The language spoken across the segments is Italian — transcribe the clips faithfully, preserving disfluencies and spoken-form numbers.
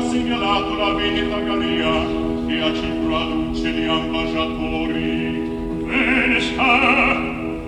segnalato la veneta galea e a cifro adunce di ambasciatori. Bene sta.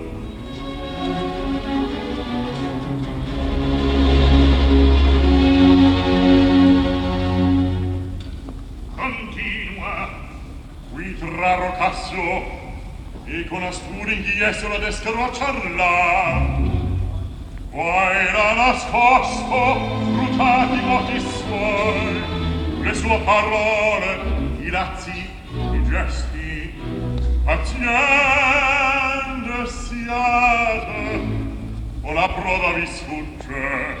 Qui trarro Cassio e con asturi inghiesso la descano a ciarla. Poi era nascosto, brutati moti suoi, le sue parole, i lazzi, i gesti, aziende siate, o la prova vi sfugge.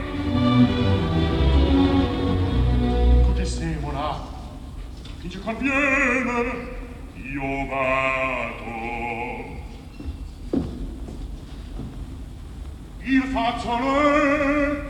Cotestemona, che ci conviene, io vado. Il fazzole